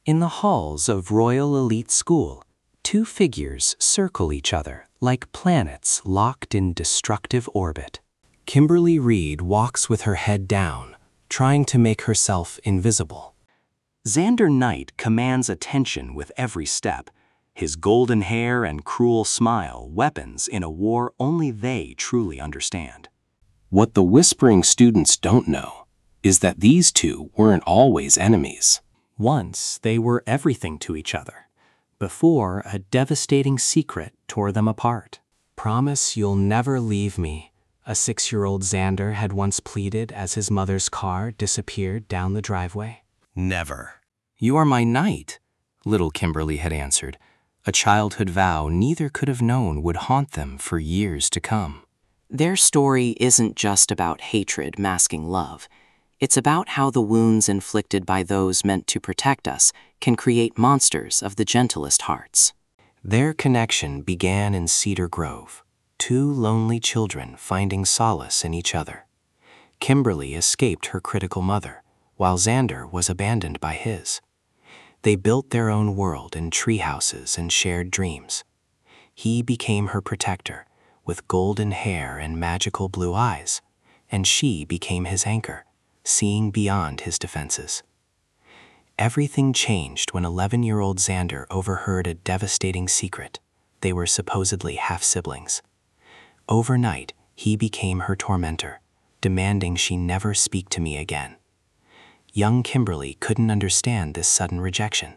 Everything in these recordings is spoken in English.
In the halls of Royal Elite School, two figures circle each other like planets locked in destructive orbit. Kimberly Reed walks with her head down, trying to make herself invisible. Xander Knight commands attention with every step, his golden hair and cruel smile weapons in a war only they truly understand. What the whispering students don't know is that these two weren't always enemies. Once they were everything to each other, before a devastating secret tore them apart. "Promise you'll never leave me," a 6-year-old Xander had once pleaded as his mother's car disappeared down the driveway. Never. "You are my knight," little Kimberly had answered, a childhood vow neither could have known would haunt them for years to come. Their story isn't just about hatred masking love. It's about how the wounds inflicted by those meant to protect us can create monsters of the gentlest hearts. Their connection began in Cedar Grove, two lonely children finding solace in each other. Kimberly escaped her critical mother, while Xander was abandoned by his. They built their own world in treehouses and shared dreams. He became her protector, with golden hair and magical blue eyes, and she became his anchor, seeing beyond his defenses. Everything changed when 11-year-old Xander overheard a devastating secret. They were supposedly half-siblings. Overnight, he became her tormentor, demanding she never speak to me again. Young Kimberly couldn't understand this sudden rejection.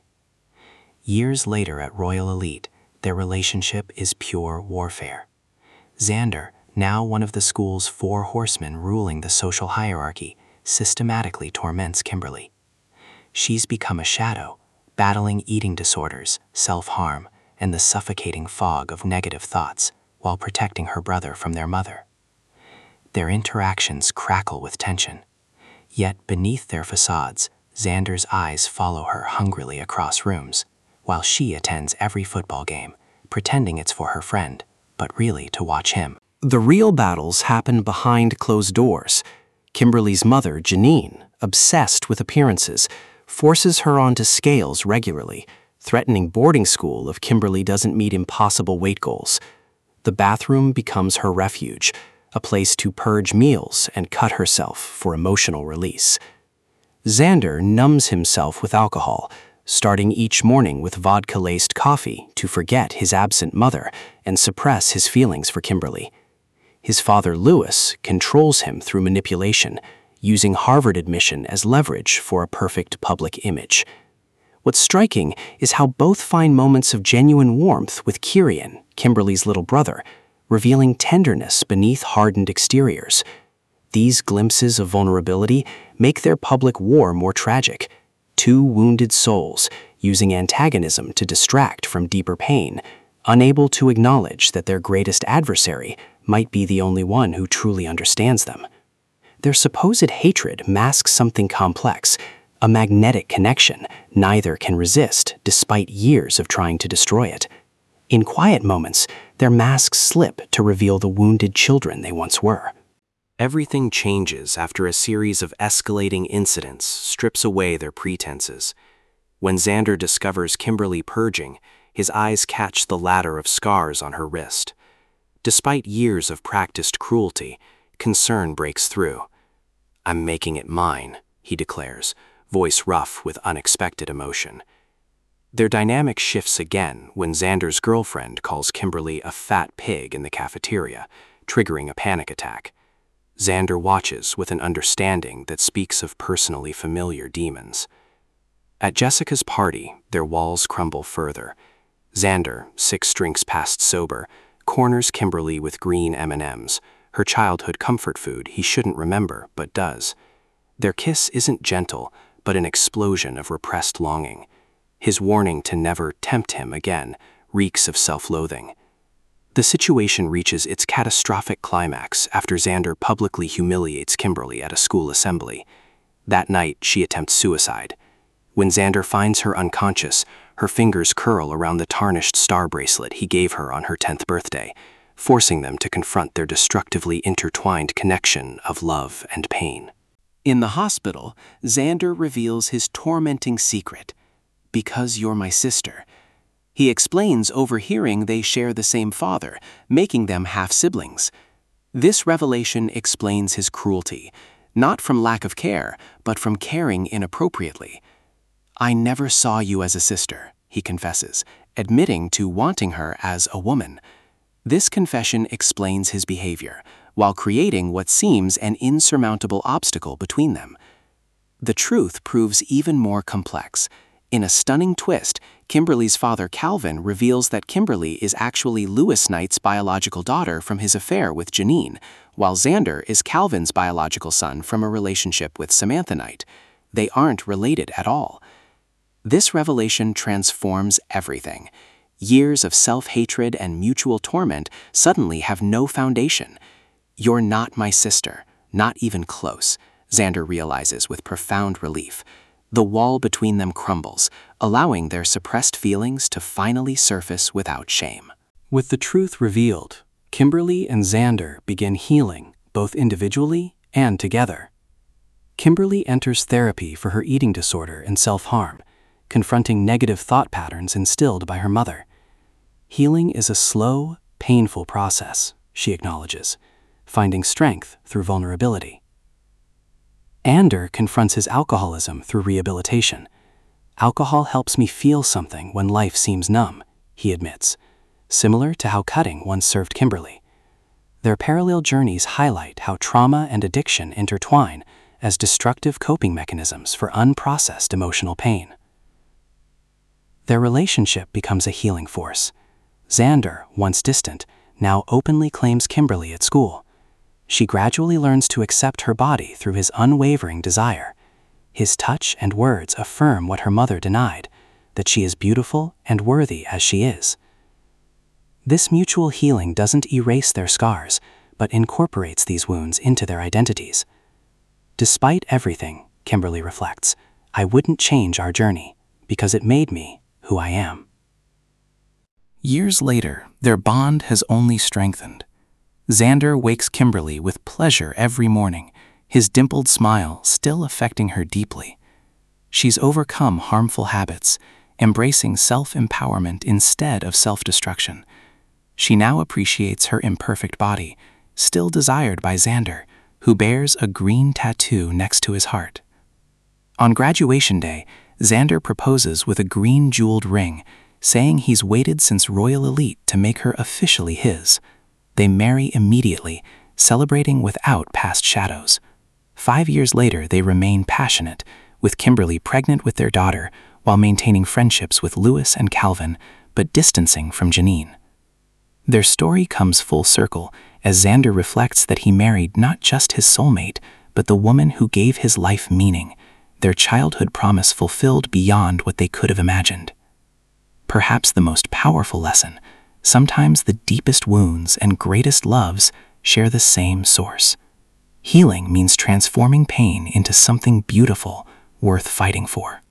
Years later at Royal Elite, their relationship is pure warfare. Xander, now one of the school's 4 horsemen ruling the social hierarchy, systematically torments Kimberly. She's become a shadow, battling eating disorders, self-harm, and the suffocating fog of negative thoughts while protecting her brother from their mother. Their interactions crackle with tension. Yet beneath their facades, Xander's eyes follow her hungrily across rooms, while she attends every football game, pretending it's for her friend, but really to watch him. The real battles happen behind closed doors. Kimberly's mother, Janine, obsessed with appearances, forces her onto scales regularly, threatening boarding school if Kimberly doesn't meet impossible weight goals. The bathroom becomes her refuge, a place to purge meals and cut herself for emotional release. Xander numbs himself with alcohol, starting each morning with vodka-laced coffee to forget his absent mother and suppress his feelings for Kimberly. His father, Lewis, controls him through manipulation, using Harvard admission as leverage for a perfect public image. What's striking is how both find moments of genuine warmth with Kieran, Kimberly's little brother, revealing tenderness beneath hardened exteriors. These glimpses of vulnerability make their public war more tragic. Two wounded souls using antagonism to distract from deeper pain, unable to acknowledge that their greatest adversary might be the only one who truly understands them. Their supposed hatred masks something complex, a magnetic connection neither can resist despite years of trying to destroy it. In quiet moments, their masks slip to reveal the wounded children they once were. Everything changes after a series of escalating incidents strips away their pretenses. When Xander discovers Kimberly purging, his eyes catch the ladder of scars on her wrist. Despite years of practiced cruelty, concern breaks through. "I'm making it mine," he declares, voice rough with unexpected emotion. Their dynamic shifts again when Xander's girlfriend calls Kimberly a fat pig in the cafeteria, triggering a panic attack. Xander watches with an understanding that speaks of personally familiar demons. At Jessica's party, their walls crumble further. Xander, 6 drinks past sober, corners Kimberly with green M&Ms, her childhood comfort food he shouldn't remember but does. Their kiss isn't gentle, but an explosion of repressed longing. His warning to never tempt him again reeks of self-loathing. The situation reaches its catastrophic climax after Xander publicly humiliates Kimberly at a school assembly. That night, she attempts suicide. When Xander finds her unconscious, her fingers curl around the tarnished star bracelet he gave her on her 10th birthday, forcing them to confront their destructively intertwined connection of love and pain. In the hospital, Xander reveals his tormenting secret. "Because you're my sister." He explains, overhearing they share the same father, making them half-siblings. This revelation explains his cruelty, not from lack of care, but from caring inappropriately. "I never saw you as a sister," he confesses, admitting to wanting her as a woman. This confession explains his behavior, while creating what seems an insurmountable obstacle between them. The truth proves even more complex. In a stunning twist, Kimberly's father Calvin reveals that Kimberly is actually Lewis Knight's biological daughter from his affair with Janine, while Xander is Calvin's biological son from a relationship with Samantha Knight. They aren't related at all. This revelation transforms everything. Years of self-hatred and mutual torment suddenly have no foundation. "You're not my sister, not even close," Xander realizes with profound relief. The wall between them crumbles, allowing their suppressed feelings to finally surface without shame. With the truth revealed, Kimberly and Xander begin healing, both individually and together. Kimberly enters therapy for her eating disorder and self-harm, confronting negative thought patterns instilled by her mother. Healing is a slow, painful process, she acknowledges, finding strength through vulnerability. Ander confronts his alcoholism through rehabilitation. "Alcohol helps me feel something when life seems numb," he admits, similar to how cutting once served Kimberly. Their parallel journeys highlight how trauma and addiction intertwine as destructive coping mechanisms for unprocessed emotional pain. Their relationship becomes a healing force. Xander, once distant, now openly claims Kimberly at school. She gradually learns to accept her body through his unwavering desire. His touch and words affirm what her mother denied, that she is beautiful and worthy as she is. This mutual healing doesn't erase their scars, but incorporates these wounds into their identities. "Despite everything," Kimberly reflects, "I wouldn't change our journey, because it made me who I am." Years later, their bond has only strengthened. Xander wakes Kimberly with pleasure every morning, his dimpled smile still affecting her deeply. She's overcome harmful habits, embracing self-empowerment instead of self-destruction. She now appreciates her imperfect body, still desired by Xander, who bears a green tattoo next to his heart. On graduation day, Xander proposes with a green jeweled ring, saying he's waited since Royal Elite to make her officially his. They marry immediately, celebrating without past shadows. 5 years later, they remain passionate, with Kimberly pregnant with their daughter, while maintaining friendships with Lewis and Calvin, but distancing from Janine. Their story comes full circle, as Xander reflects that he married not just his soulmate, but the woman who gave his life meaning, their childhood promise fulfilled beyond what they could have imagined. Perhaps the most powerful lesson: sometimes the deepest wounds and greatest loves share the same source. Healing means transforming pain into something beautiful, worth fighting for.